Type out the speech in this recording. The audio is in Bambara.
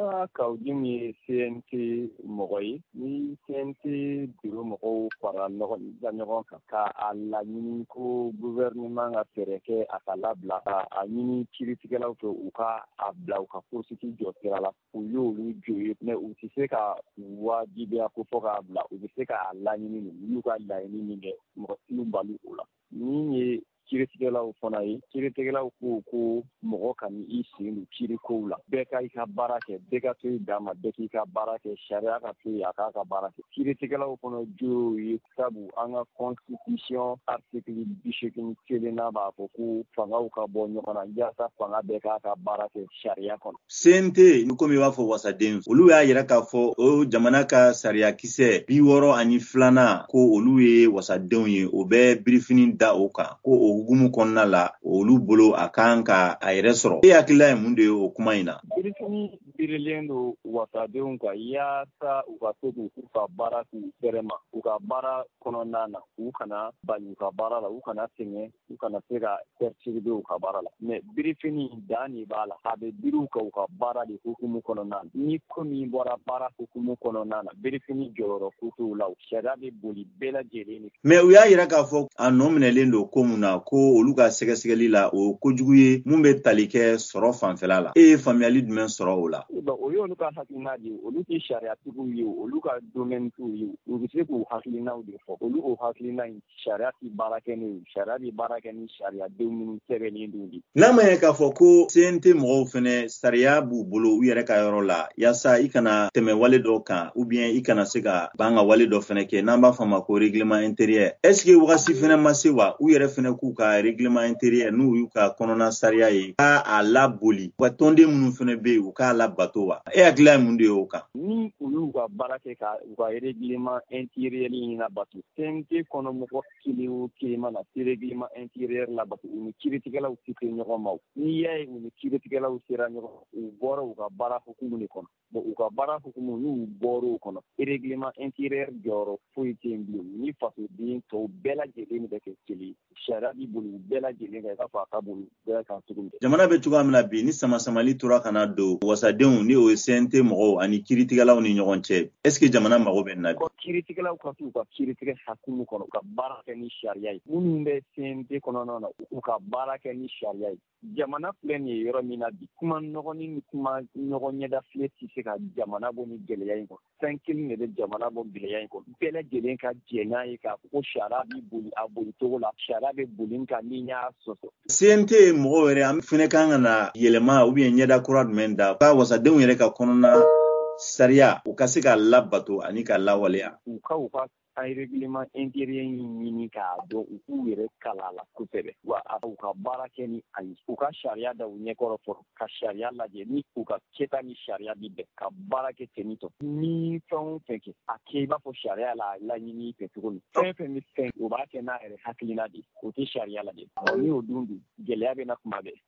Musa Kaudimi CNT Mogoi, ni CNT Biro Mogo para Ɲɔgɔn ka a laɲini ko gouvernement ka fɛɛrɛ kɛ a ka labila a ɲini kiiritigɛlaw fɛ u ka a bila u ka positi jɔ sira la u y'olu jo ye mais u tɛ se ka wajibiya ko fɔ k'a bila u bɛ se k'a laɲini u y'u ka laɲini min kɛ mɔgɔ t'u bali o la min ye kiiritigɛlaw fana ye kiiritigɛlaw ko mɔgɔ ka ni i sen don kiirikow la bɛɛ ka i ka baara kɛ bɛɛ ka to i dan ma bɛɛ k'i ka baara kɛ sariya ka to yen a k'a ka baara kɛ kiiritigɛlaw fana jo ye sabu an ka constitution article 81 n'a b'a fɔ ko fangaw ka bɔ ɲɔgɔn na yaasa fanga bɛɛ k'a ka baara kɛ sariya kɔnɔ. CNT ni komi i b'a fɔ wasaden olu y'a yɛrɛ k'a fɔ o jamana ka sariya kisɛ 62 ko olu ye wasadenw ye o bɛ birifini da o kan ko o hukumu kɔnɔna la olu bolo a kan ka a yɛrɛ sɔrɔ. E hakilila ye mun de ye o kuma in na? Birifini birilen don wasadenw kan yaasa u ka to k'u ka baara k'u fɛrɛ ma u ka baara kɔnɔna na u kana bali u ka baara la u kana sɛgɛn u kana se ka perturber u ka baara la mais birifini dan de b'a la a bɛ biriw ka u ka baara de hukumu kɔnɔna na ni ko min bɔra baara hukumu kɔnɔna na birifini jɔyɔrɔ ko t'u la sariya bɛ boli bɛɛ lajɛlen ni. Mais u y'a yira k'a fɔ a nɔ minɛlen don ko mun na ko olu ka sɛgɛsɛgɛli la o kojugu ye mun bɛ tali kɛ sɔrɔ fanfɛla la. E ye faamuyali jumɛn sɔrɔ o la? O y'olu ka hakilina de ye olu tɛ sariyatigiw ye olu ka domaine t'u ye u bɛ se k'u hakilinaw de fɔ olu o hakilina in sariya tɛ baara kɛ n'o ye sariya bɛ baara kɛ ni sariyadenw minnu sɛbɛnlen don de. N'a ma ye k'a fɔ ko CNT mɔgɔw fɛnɛ sariya b'u bolo u yɛrɛ ka yɔrɔ la yaasa i kana tɛmɛ wale dɔ kan ou bien i kana se ka ban ka wale dɔ fɛnɛ kɛ n'an b'a fɔ ma ko règlement intérieur. Est-ce que wagati fɛnɛ ma se wa u yɛrɛ fɛnɛ k'u ka règlement intérieur n'u y'u ka kɔnɔna sariya ye k'a laboli wa tɔnden minnu fɛnɛ bɛ yen u k'a labato wa? E hakili ye mun de ye o kan? Ni u y'u ka baara kɛ ka u ka règlement intérieur in labato CNT kɔnɔ mɔgɔ kelen o kelen mana règlement intérieur labato u ni kiiritigɛlaw tɛ se ɲɔgɔn ma n'i y'a ye u ni kiiritigɛlaw sera ɲɔgɔn u bɔra u ka baara hukumu de kɔnɔ u ka baara hukumu n'u bɔra o kɔnɔ règlement intérieur jɔyɔrɔ foyi tɛ yen bilen ni fasoden tɔw bɛɛ lajɛlen bɛ kɛ kelen ye sariya b'i bolo bɛɛ lajɛlen kan i k'a fɔ a ka bolo bɛɛ kan cogo min. Jamana bɛ cogoya min na bi ni sama-samali tora kana don wasadenw ni o ye CNT mɔgɔw ani kiiritigɛlaw ni ɲɔgɔn cɛ est-ce que jamana mago bɛ nin na bi? Kiiritigɛlaw ka t'u ka kiiritigɛ hukumu kɔnɔ u ka baara kɛ ni sariya ye minnu bɛ CNT kɔnɔna na u ka baara kɛ ni sariya ye jamana filɛ nin ye yɔrɔ min na bi kuma nɔgɔnin ni kuma ɲɔgɔn ɲɛda filɛ tɛ se ka jamana bɔ ni gɛlɛya in kɔ fɛn kelen de bɛ jamana bɔ gɛlɛya in kɔ bɛɛ lajɛlen ka jɛ n'a ye k'a fɔ ko sariya bɛ boli a boli cogo la sariya bɛ boli kan ni y'a sɔsɔ. CNT mɔgɔw yɛrɛ an fɛnɛ kan ka na yɛlɛma ou bien ɲɛda kura jumɛn da ka wasadenw yɛrɛ ka kɔnɔna sariya u ka se ka labato ani ka lawaleya. U ka règlement intérieur in ɲini k'a dɔn u k'u yɛrɛ kala la kosɛbɛ wa u ka baara kɛ ni a ye u ka sariya da u ɲɛkɔrɔ fɔlɔ ka sariya lajɛ ni u ka kɛta ni sariya bi bɛn ka baara kɛ ten tɔ ni fɛn o fɛn kɛ a kɛ i b'a fɔ sariya la laɲini fɛ cogo min fɛn fɛn bɛ fɛn o b'a kɛ n'a yɛrɛ hakilina de o tɛ sariya lajɛ ni o dun gɛlɛya bɛ na kuma bɛɛ.